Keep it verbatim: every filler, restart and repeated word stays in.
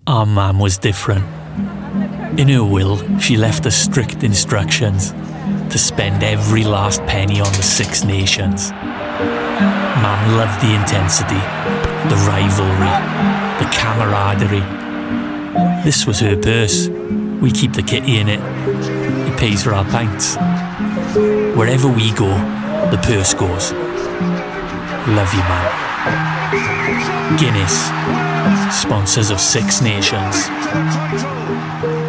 Our mam was different. In her will, she left us strict instructions to spend every last penny on the Six Nations. Mam loved the intensity, the rivalry, the camaraderie. This was her purse. We keep the kitty in it. It pays for our pints. Wherever we go, the purse goes. Love you, man. Guinness, sponsors of Six Nations.